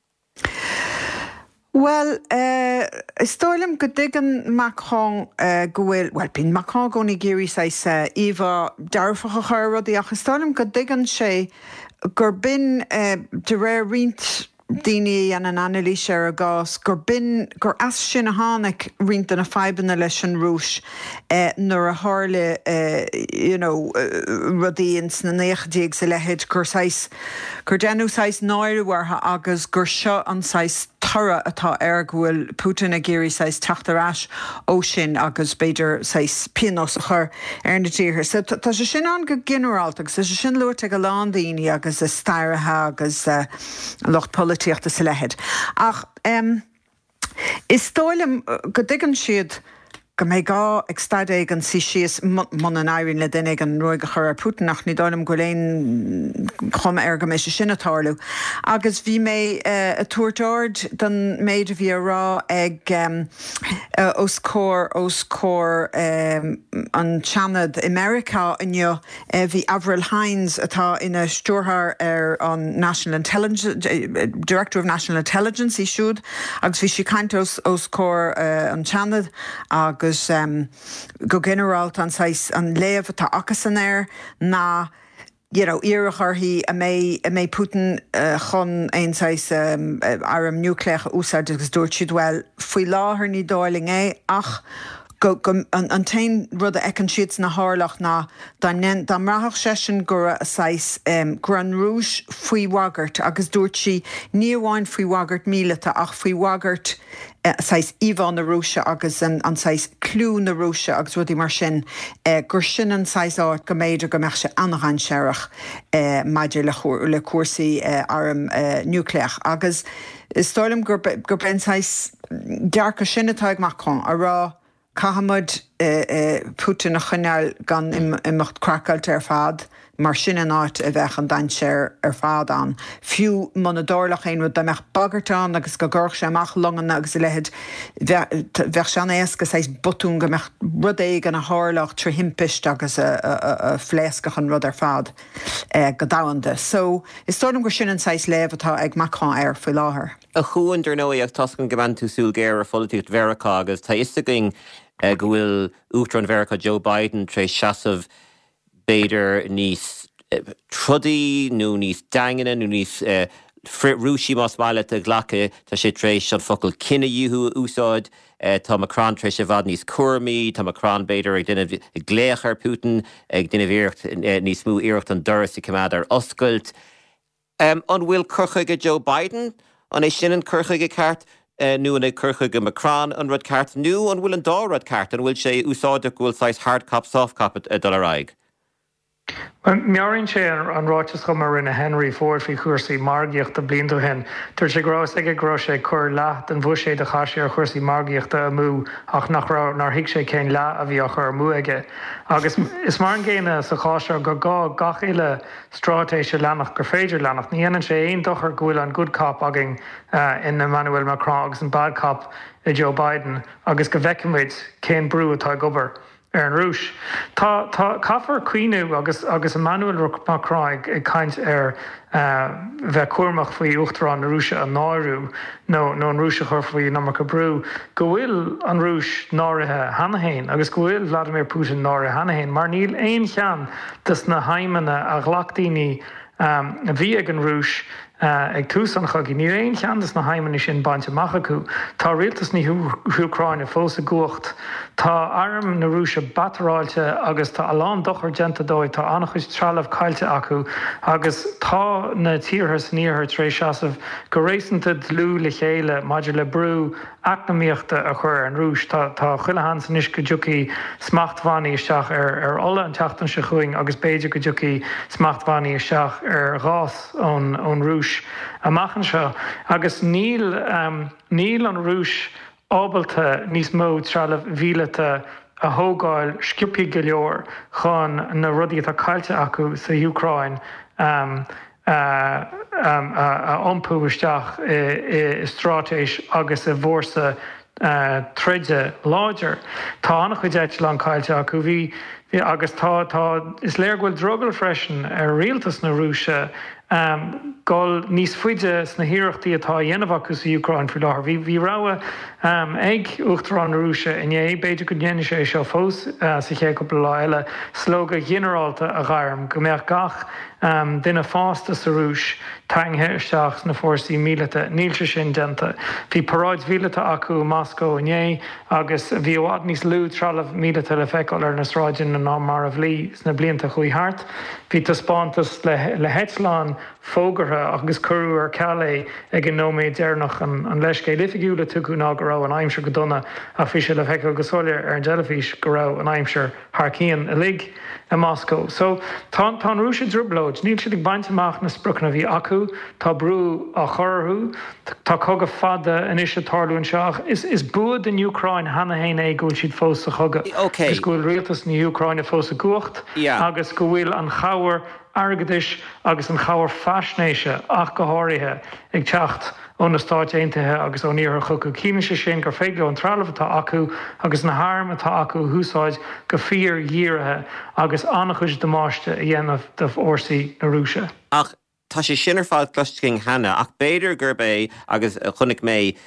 Well, uh, is stoilm go dtigan Macron uh, go bhfuil, well, bín Macron gcónaí géirí sais uh, íomha dearfacha chur rudaí ach is stoilm go dtigan sé gur bin uh, de réir riint daoine an an analíse ar a gás gur bin gur as sin a tháinig riint an a feibanna leis an Rúis uh, nuair a tharla uh, you know, uh, rudaí ins na néachtaigh sa lehéid gur sais gur déanú sais náirúhartha agus gur seo an sais thura atá ar bhfuil Putin a géirí sais teachtarás ó sin agus beidir sais pianos a chur ar na tíortha. So tá sé sin an go generálteach, sa sé sin luairte go lán daoine agus is stairithe agus uh, locht polítíochta sa lehéid. Ach, um, is stoilm go dtigan siad go méid gá ag stadéig an si sios man an airín le duine an roiige chur ar Putinach ní dám go léon chum ar go mé se sinnatáú. Agus bhí mé uh, a túirteord den méid a bhí rá ag um, uh, os cór os cór um, an Chanad America inneo uh, bhí Avril Haines atá ina stúrthar ar an National Intelligence, uh, Director of National Intelligence í siúd, agus bhí si caint os, os cór uh, an Chanad agus agus um, go generalt an sais an léamh atá achas an air ná you know, iarachar hí a mé a mé Putin uh, chun ein sais um, arm nucléach úsáid agus dúirt siad well faoi láthair ní dáling é ach go, go an, an tain rud a ecan siad na hálach ná dan dan rathach sesin gura a sais um, Gran Rouge faoi wagart agus dúirt si ní bháin faoi wagart míleta ach faoi wagart Uh, sais Ivan na Rúise agus an, an sais clú na Rúise agus rudí mar sin uh, gur sin an sais áit go méidir go meach se anachan seirech uh, maidir le, le cuasaí uh, arm uh, nucléach agus is stoilm gur, gur ben sais dearcha sinnatá ag Macron a rá cahamad uh, uh, Putin a chuneal gan im, imimecht cracailt ar fad mar sin an áit a bheith an dain séir ar fád an. Fiú man a dárlach ein rud meach bagartán agus go gurch sé amach longan agus i lehead bheith sean éasca sais botún go meach rud éig an a hálach trí himpist agus a, a, a, a phléascach an rud ar fad uh, go dáhanda. So is tódum gur sin an sais léh atá ag Macron ar faoi láthair. A chuúidir nó ag tascan goban tú súl géir a folatíocht Verica agus tá istaging uh, go bhfuil úchtran Verica Joe Biden tre seasamh beidir níos uh, trudaí nó níos daingine nó níos uh, rúsí más bhaile a ghlacha tá sé trééis an focail cinenne dhéú úsáid uh, tá Macron trééis sé bhd níos cuairmií, tá Macron beidir ag duine gléach ar Putin ag duine bhéocht uh, níos mú iirecht an doras i cumad ar oscailt. Um, an bhfuil curchaige Joe Biden an é sin an curchaige ceart uh, nu an é curchaige Macron an rud ceart nu an bhfuil an dá rud ceart an bhfuil sé úsáideach bhfuil sais hard cap soft cap a dul aig. Well, mearann sé an ráitis go mar rinne Henry Ford fi chuirsaí margaíocht a bliantú hen. Tuair sé grás ag grá sé chur leat an bhu sé de chaisi ar chuirsaí margaíochta a mú ach nach rá nar hiic sé cén le a bhí a chur mú aige. Agus is mar an ggéine sa cháise go gá gach ile strátéis se lenach gur féidir lenach. Ní héanann sé aon dochar gohfuil an good cop agin uh, in Emmanuel Macron agus an bad cop i Joe Biden agus go bhheicimid cén brú atá gobar. Ar an rúis. Tá tá caafar cuiinú agus agus Emmanuel Macron ag caint ar bheith cuairmach faoi uachtarán na Rúise an náirú nó nó an Rúise chur faoi Namach brú. Go bhfuil an Rúis náirithe hanahéin agus go bhfuil Vladimir Putin náirithe hanahéin, mar níl aon chean dus na haimene a ghlachdaoine um, a bhí ag an Rúis Uh, ag túsan chug ní réon cheandas na haimene sin bainte macha acu. Tá rialtas ní Ucraine fós a guacht. Tá arm na Rúise batráilte agus tá alán dochar genta dóid tá annachchus trealamh caiilte acu agus tá na tíorthas níorthir trééis seasamh go rééisanta lú le chéile maidir le brú acnamíochta a chur an Rúis. Tá tá chuilehan san is go dúcaí smachtmhaí isteach ar ar ola an teachtain se chuing agus béidir go dúcaí smachtmhaí isteach ar gás ón ón Rúis. Amachchan seo agus níl um, níl an Rúis ábalta níos mó trealamh bhíleata a thógáil sciúpaí go leor chun na rudaí atá caiilte acu sa Ucraine um, uh, um, a iompú isteach i, i strátéis agus a bhórsa uh, tríde láidir. Tá annach chuid éit le an caiilte acu bhí agus tá tá is léir bhfuil drogal freisin ar rialtas na Rúise Um, Gol níos fuide sna hiireachtaí atá dhéanamh acu sa Ucraine fi láthir. Bhí bhí rá um, ag uachtarán na Rúise in é beidir go dhéana sé seo fós uh, sa ché go lá eile slóga generalta a gharm go mbeadh gach um, duine fásta sa Rúis taingthe isteach na fórsaí míleta níl se sin denta. Bhí paráid bhíleta acu Moscow in é agus bhí óhád níos lú trealamh míleta le feiceáil ar na sráidin na ná mar a bhlí sna blianta chuí hart. Bhí tá spántas le, le Heitláán fógartha agus curú ar ceala ag an nóméid déarnach an leis cé lifigiúla tuú ná go rá an aimseir go donna a fi le feice go soir ar an jellyfish go rá an aimseir Harcían a lig a Moscow. So tá tá rúise drúblóid, níl siad ag bainteach na sprucna bhí acu, tá brú a chorthú, tá cogad fada in isise tarlún seach. Is is buad in Ucrain hena héin é gúil siad fós a chogad. Okay. Gus gúil rialtas na Ucrain a fós a guacht, yeah. agus go bhfuil an chabhar agadis agus an chabhar fasnéise ach go háirithe ag teacht ón na Stáit Aontaithe agus ó níor chucu cíneise sin gur féigle an trálamhtá acu agus na háirmatá acu húsáid go fíor dhíirithe agus annachchuis de máiste a dhéanamh de orsaí na Rúise. Ach tá sé sinar fád clusting hena ach beidir gur bé agus chunig mé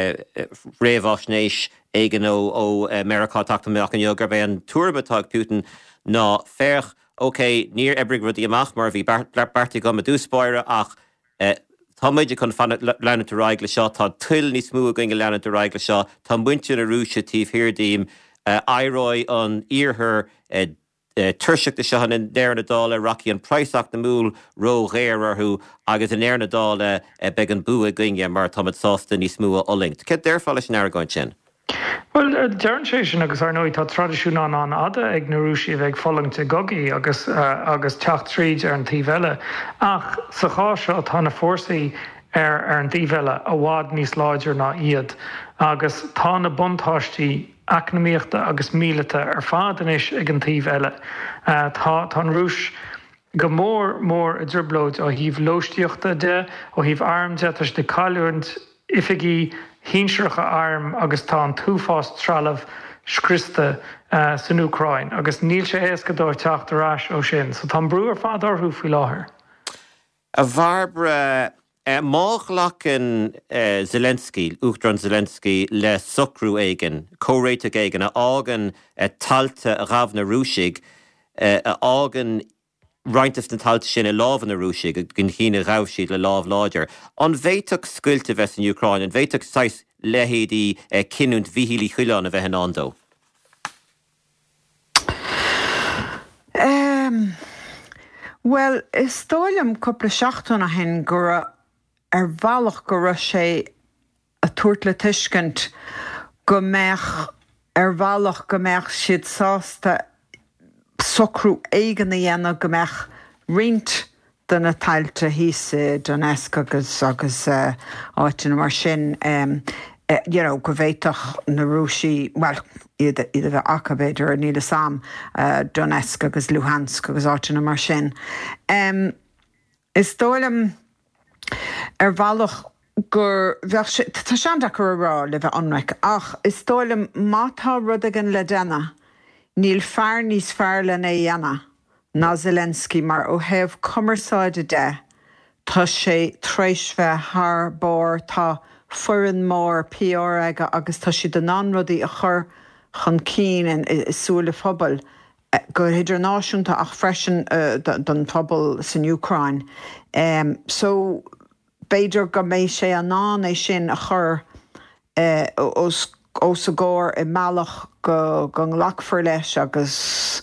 réomhásnéis éigen ó ó Americá tata meach an gur bé an tuairbatá Putin ná féch okay, níor ebrig rudí amach mar bhí bartí go a dúspáire ach tá méidir chun fan lena a raigla seo, tá tuil ní smú going lena a raigla seo, tá muinte na rúise tíh hirdíim airóid an íorthir tuirseach de sehan in déirna dála Rocky an Priceach na múl ró réararthú agus in éirna dála be an bua ginge mar tá sásta ní smú olingt. Ce déirfáile sin airgáin sin? Well, uh, dearan sé sin agus ar nóid tá tradiisiún an ada ag na Rúsí bheith follingte gogaí agus uh, agus teacht tríd ar an tíbheile. Ach sa chá seo tá na fórsaí ar ar an tíbheile a bhád níos láidir ná iad agus tá na buntáistí eacnamaíochta agus míleta ar fádanis ag an tíbheile. Uh, tá tá an Rúis go mór mór a driblóid ó híh lóistíochta de ó híh armdetas de caiúint ifigí hínsircha arm agus tá an túfás trealamh scrista uh, san Ucrain, agus níl sé éasca dóir teacht arás ó sin, so tá brú ar fád orthú faoi láthair. A bharbre uh, mách lachan uh, Zelensky, Uchtran Zelensky le socrú éigen, córéite éigen, a ágan uh, talta a ghafna rúsig, uh, a ágan Reintas na talte sin a láhan na rúsig gin chéine ráhsíad le láh láidir. An bhéiteach scuilte bheits in Ucrain, an bhéiteach sais lehéadí eh, cinúnt bhíhílí chuileán a bheith an andó. Um, well, is stáilm cúpla seachtainna hen gur ar bhealach go raibh sé a tuairt le tuiscint go mbeadh ar bhealach go mbeadh siad sásta socrú éigen na dhéanamh go mbeadh rint den na tailte híosa Donetsk agus agus uh, áitina mar sin um, uh, you know, go bhhéiteach na Rúsí, well, iad iad bheith acabéidir ar níla sam uh, Donetsk agus Luhansk agus áitina mar sin. Um, is dóilm ar bhealach gur bheadh sé, tá sean deacair rá le bheith anmhaic, ach is dóilm mátá rud agan le déna níl fear níos fear le é dhéana ná Zelensky mar ó hebh cumarsáide de tá sé tréis bheith thar bór tá furan mór P R aige agus tá si den anrodí a chur chun cín isúla phobal gur idirnáisiúnta ach freisin uh, don phobal san Ucrain. Um, so beidir go méid sé an ná é sin a chur uh, os os a góir i mealach go go lachfar leis agus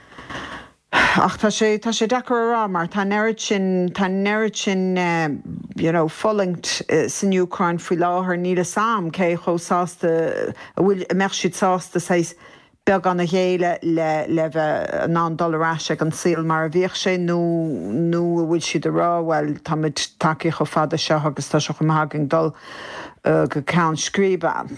ach tá sé tá sé deacair rá mar tá neirid sin tá neirid sin um, you know, follingt uh, san Ucrain faoi láthair níla sam cé chósásta a bhfuil a meach siad sásta seis beag an na chéile le le bheith an ná dollarás ag an síl mar a bhíoh sé nó nó a bhfuil siad a rá well tá muid takeí cho fada seo agus tá seo go maithagin dul uh, go count scríba.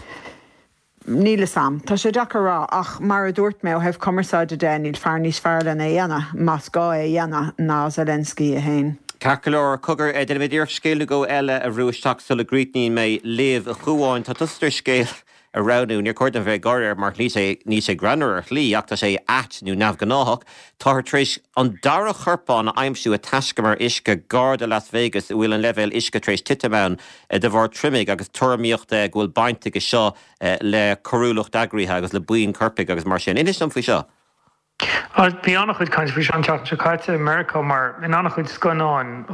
Níla sam, tá sé deacair rá ach mar a dúirt mé ó hebh cumarsáide de níl fear níos fear le é dhéana más gá é dhéana ná Zelensky a hain. Carcolóir cogur é den méidir scéile go eile a rúisteach sulla gríitní mé léamh a chuáin tá tustar scéil a ranú níor chuir an bheith garir mar ní sé ní sé granar lí ach tá sé at nú nabh gnáthach tá tréis an dara churpáin a aimsú a taiscamar isce Garda Las Vegas a bhfuil an level isce tréis titamán de bhar trimig agus tuaíochta ghfuil bainte go seo le choúlacht agríthe agus le buin churpaig agus mar sin. Inis an faoi seo? Bhí annach chuid caiint bhí an teach caite America mar in annach chuid scoáin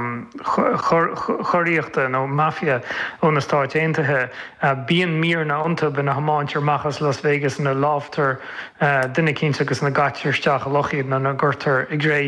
choiríochta nó mafia ó na Stáit Aontaithe bíon mír na ionta ben na hamáintear machchas Las Vegas na láftar duine cínta agus na gaiitirteach a lochiad na na gurtar ag ré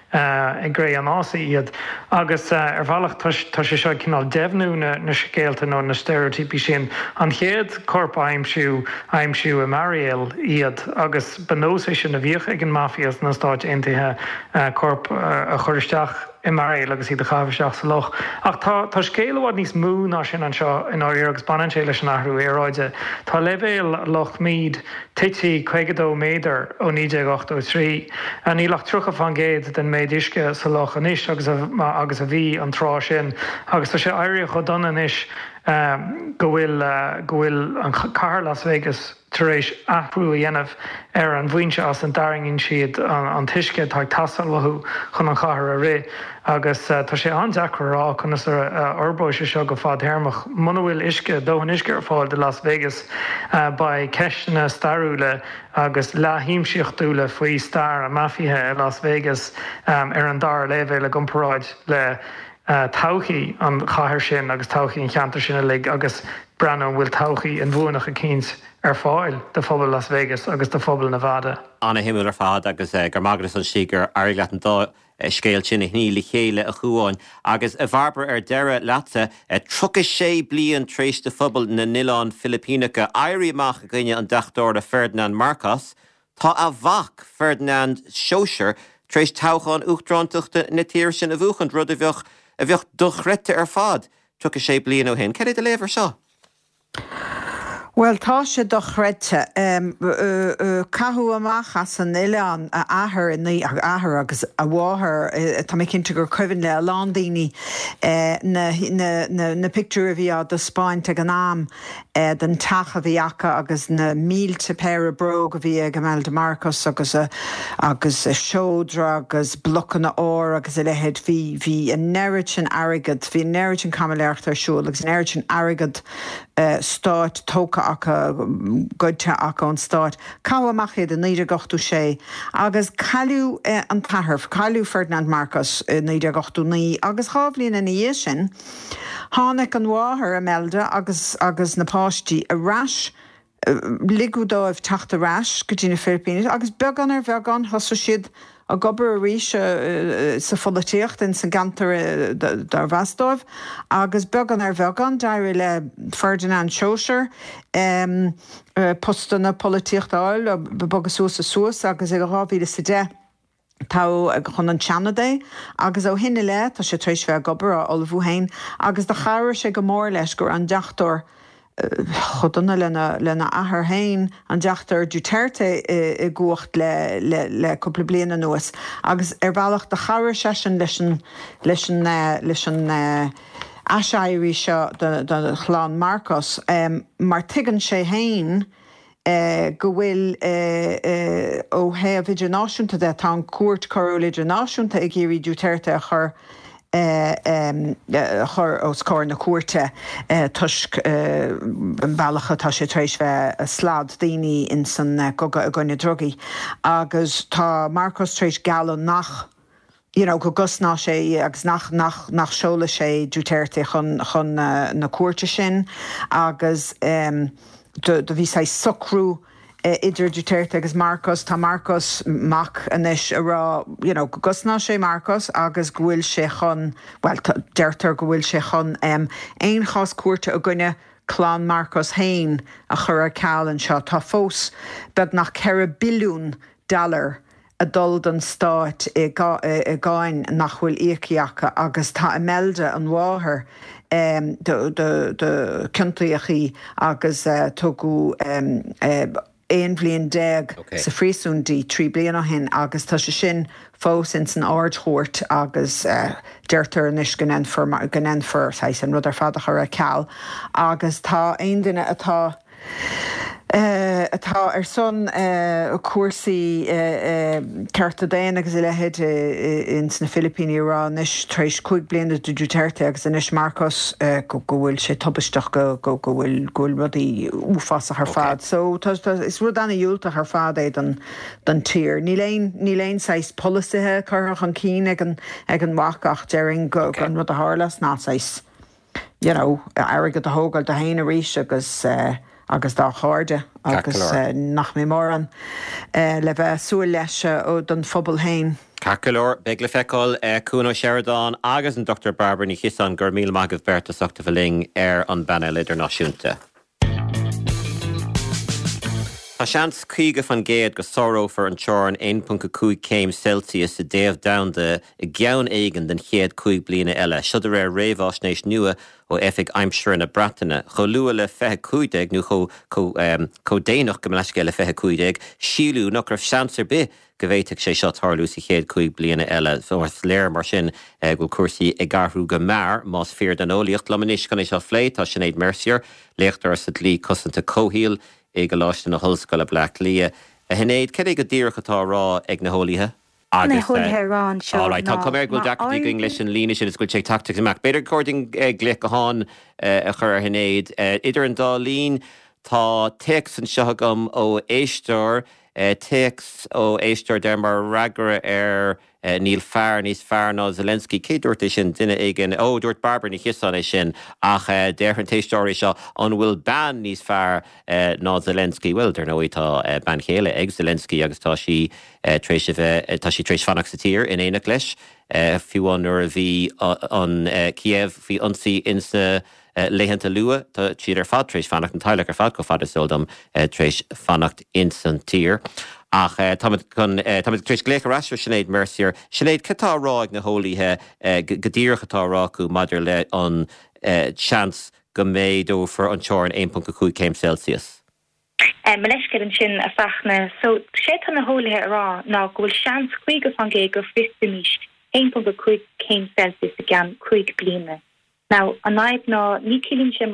ag gré an ása iad. Agus ar bhealach tá sé seo cinál deimhnú na scéalta nó na stereotypi sin. An chéad corp aimimsú aimimsú a Mariel iad agus banósa sin na bhíoch ag an mafias na stáit intaithe corp a choristeach i Mariel agus iad a chahabhaisteach sa loch. Ach tá scéalhhaid níos mú ná sin an seo in áir agus banan sé leis an ahrú éráide. Tá levéil Loch Mead tití chuigeadó méidir ó níide ochtó trí a ní lech trucha fan géad den méid isce sa loch an isis agus agus a bhí an trá sin agus tá sé éirí chu donna isis go bhfuil go bhfuil an car Las Vegas taréis ahrú a dhéanamh ar an bhaointe as an daringin siad an tuisce tá tasalhathú chun an chahar a ré agus tá sé an deachrá chun orbóise seo go fád hermach muna bhfuil isce dóhan isce ar fáil de Las Vegas ba ceisina starúile agus lethíimseochtúla faoi star a mafithe i Las Vegas ar an dar lévéil le gomparáid le tauchií an chahar sin agus tauchií an cheantar sinna le agus breann bhfuil tauchií an bhuanach a cíns ar fáil de phobal Las Vegas agus de phobal Nevada. Anna himú ar fád agus gur magras an sigur air leat an dá scéil sin hníí chéile a chuáin agus a bharbar ar deire leta trucha sé blion trééis de phobal na Nilán Filipínacha airí amach a gine an deachtóir a Ferdinand Marcos tá a bhach Ferdinand Saussure trééis táchan uachtrántuachta na tíir sin a bhuachan rud a bheoch a bheoch dochrete ar fád trucha sé blion ó hen. Ceir é a léver seo? Well, tá sé dochrete cathú amach as an Nilán a ahar ní ahar agus a bháthair tá mé cinnte gur cuimhin le lán daoine na picú a bhí á do Spáinte an am den tacha bhí acha agus na mílte péir brog a bhí ag Imelda Marcos agus agus seódra agus blochan na ór agus i lehead bhí bhí an neirid sin airgad bhí an neirid sin camileacht ar siúil agus an neirid sin airgad stáit tóca acha goidte acha an stáit. Cá amach iad an níidir gochtú sé agus caiú an tathirh caiú Ferdinand Marcos níidir gochtú ní agus chábhlíonn in dhé sin tháinig an bháthair Imelda agus agus na páistí a rais ligúdóibh teachta rais go dtí na Filipínis agus beagán ar bheagán thosa siad a gobar a ríise sa folatíocht in san gantar dar bhastóibh agus beagán ar bheagán dair le Ferdinand Saussure um, uh, postan na politíocht áil bebagus sús a sús agus ag rábhíle sa de tá chun an Canada agus ó hinine le tá sé trééis bheith gobar a olbhú hain agus de chair sé go mór leis gur an deachtóir chodonna lena lena ahar hain an deachtar Duterte i gcuacht le le le cúpla bliana nuas agus ar bhealach de chair sesin leis an leis an leis an aisairí seo den chláán Marcos um, mar tuigeann sé hain Uh, go bhfuil uh, uh, ó heamh idirnáisiúnta de tá cuairt choirúil idirnáisiúnta ag géirí Duterte a chur uh, um, uh, chur ó scóir na cuairte uh, tuisc uh, an bailachcha tá sé trééis bheith a slád daoine in san uh, goga a gcoinne drogaí agus tá Marcos trééis galan nach you know, go gusná sé agus nach nach nach seola sé Duterte chun chun uh, na cuairte sin agus um, do bhí sé socrú idir Duterte agus Marcos tá Marcos mac inis a rá you know, go gusná sé Marcos agus gohfuil sé chun well deirtar go bhfuil sé chun um, ein chás cuairte a gcuine chlán Marcos hain a chur ar cealann seo tá fós beag nach ceithre billiún dollar a dul den stáit i gáin nach bhfuil íochaíacha agus tá Imelda an bháthair Um, de, de, de cyntaíochaí agus uh, tugu um, uh, éon bblion déag okay. sa phríosúndaí trí bliana hin agus tá sé sin fós in san áardchóirt agus uh, deirtar inis gannn for gannn for san rud ar fada chur a ceall agus tá aon duine atá Uh, atá ar son uh, cuasaí uh, uh, cearta déana agus i lehead uh, in na Filipíní rá níos trééis chuig bliana de Duterte agus inis Marcos uh, go bhfuil sé tubaisteach go go go bhfuil ghfuil rudí úfas a th fad. So tá, tá, is rud anna dúilta th fad é den, den tír. Ní léon ní léon seis polisithe chuach an cín ag an ag an bhacaach dearing go okay. an rud a hálas ná seis you know, airgad a thógáil de héana ríis agus uh, agus dá cháde agus uh, nach mé mór an uh, le bheith súil leis ó don phobal hain. Carcolor, Begla Fecal, uh, Cuno Sheridan, agus and Doctor Barbara ní chisan gur míle magad berta sachta bhaling ar an banna lidir náisiúnta. Tá seans chuige fan géad go sorrow for an teoran one point two céim Celsius a déobh damhanda i gceann éigean den chéad chuig bliana eile. Siad a ré réomhásnéis nua ó effig aimsir na Bratainine. Cho lua le fethe cúideag nó cho cho déanach go leisce le fethe cúideag, sílú nach raibh seans ar bith go bhhéiteach sé seo tarlú sa chéad chuig bliana eile. Bhs léir mar sin go cuasaí i garthú go mear más fear den óíocht lamanis gan é seo phlé tá Sinead Mercier, léachtar sa lí cosanta cóhíal ag go láiste na hoscoil a Black Lia. A Sinead, cad é go dtíreach atá rá ag na hólíthe? Na hólíthe rán seo. All right, tá cum ar go dactí go English an líne sin is goil sé tactics amach. Beidir cording gléic go háin a chur Sinead. Idir an dá lín tá text an seogam ó éistear, text ó éistear der mar ragara ar níl fear níos fear ná Zelensky cé dúirt é sin duine igen ó dúirt Barbara ní chisan é sin ach déir an téisteir seo an bhfuil ban níos fear ná Zelensky well der nó tá ban chéile ag Zelensky agus tá si tréis tá si tréis fannach sa tír in éanaach leis fiúan nuair a bhí an Kiev hí ansaí insa leihananta lua tá siad ar fad tréis fannacht an taileach ar fad go fad is soldam tréis fannacht insan tír. Ach táid tréis gléic a rasú Sinead Mercier. Sinead, catá rá ag na hólíthe go dtírechatá rá acu maidir le an seans go méadú for an teoran one point two céim Celsius. Um, Maleisce an sin a fachna, so sé tan na hólíthe rá ná go bhfuil seans chuige fan gé go fiftimís one point two céim Celsius a gan chuig bliana. Now, an naib ná ní cilín sin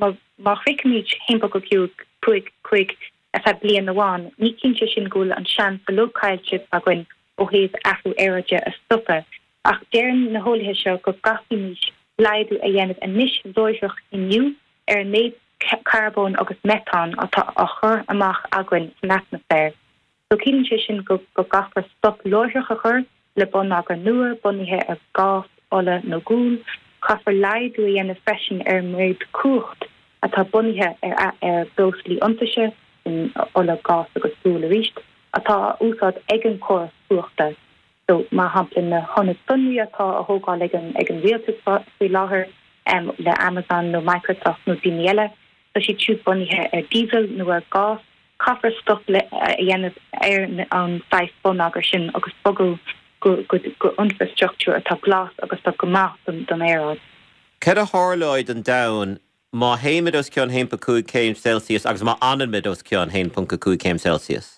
má chhuicimíid one point two chuig a fe blian na bháin, ní cinnte sin gúil an sean sa lócáilte a gin ó héad afu éiriide a stoppa. Ach déireann na hólíthe seo go gachimíid leidú a dhéanamh a níos dóiseach inniu ar méid carbón agus metán atá a chur amach agan san atmosfér. So cinnte sin go go gachar stop lóiseach a chur le bon agan nua, bonithe a gás ola nó gúil, chafar leidú a dhéanamh freisin ar méid cuacht atá bonithe ar ar dóslí antaise in ola gás agus súla ríist, atá úsáid ag an córas fuachta. So má hamplan na honnas bunní atá a hógáil ag an ag an rialtas faoi láthair um, le Amazon nó Microsoft nó daoine eile, so si trúd buníthe ar diesel nó ar gás, caafar stop le a dhéanamh ar an feis bun agus sin agus bogú go go go infrastructure atá glas agus tá go maith don éráid. Cad a hálaid an dain má héimiid os ceann one point two céim Celsius agus má anamid os ceann one point two céim Celsius?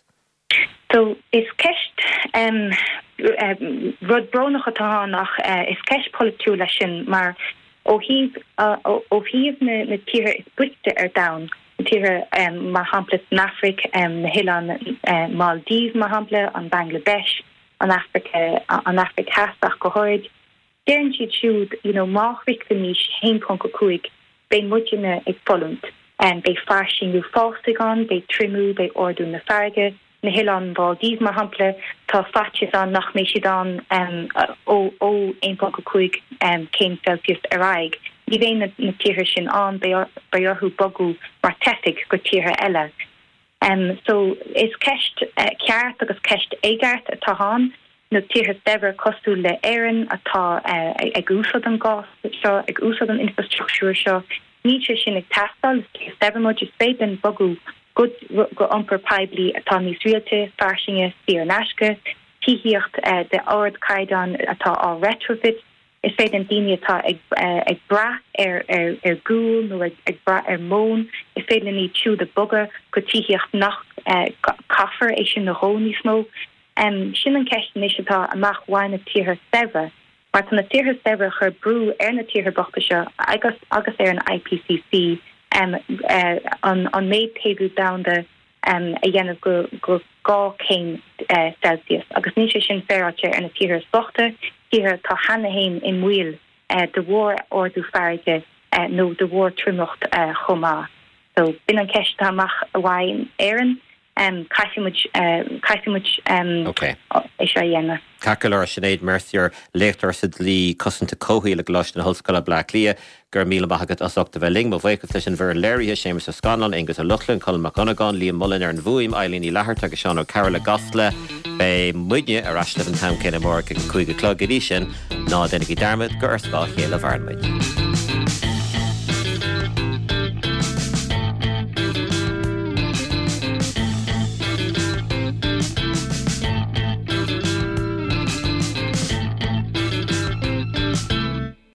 So is ceist um, um, rud brónach atá nach uh, is ceist polyú lei sin mar ó híh uh, ó híh na, na tíre is buite ar dain. Tíre um, má hampla an Afric, um, na hilan uh, Maldives má hampla an Bangladesh, an Africa an Afric hasach go háid. Déan siad siúd, you know, má chhuictimís one point two bei mudine ag folúnt, um, bei farsinú fástaán, bei trimú, bei ordú na farge, na hilan Maldives má hampla, tá fatis an nach mééis siad an um, ó ó one point two um, céim Celsius ar aig. Ní bhéin na, na tíre sin an bei orthú bogu mar tefic go tíre eile. Um, so is ceist uh, ceart agus ceist éigart atá hán, no tíre dever cosú le éan atá uh, ag úsad an gás seo, ag úsad an infrastructure seo, ní sin ag tastal, is devermod is féid an bogu go go ampur paibli atá níos rialte, farsinge, sí an asca, tíhíocht uh, de áard caidan atá á retrofit, is féid an daine atá ag, uh, ag bra ar ar ar gúil nó ag, ag bra ar món, is féid le ní tiú de boga go tíhíocht nach uh, caafar é sin na hóní smó. Um, sin an ceistan is atá amach bhain na tíre seva, mar tá na tíre seva chur brú ar na tíre bochta seo agus agus ar an I P C C um, uh, an, an méid taobhú damhanda um, a dhéanamh go go gá céim uh, Celsius, agus ní sé sin féráte ar na tíre bochta, tíre tá hana héin in mhuiil uh, de bhór ordú farige uh, nó de bhór trimocht uh, chomá. So bin an ceistan amach a bhain éan, um, caiisimuid uh, caiisimuid um, okay. is seo dhéanamh. Cacalar Sinead Mercier léachtar sa lí cosanta cóthaí le gláis na hoscoile Black Lia gur míle maithagad as ochta bheling má bhhaicah leis an bhar léirithe sémas a Scanlan agus a Luchlin Colin McGonagan Liam Mullen ar an bhuaim Eileen Lahart agus Seán ó Carola Gosla be muidne ar asna an tam cinna mór go chuige clog sin ná dennig i darmid gur ar scá chéile bharnmuid.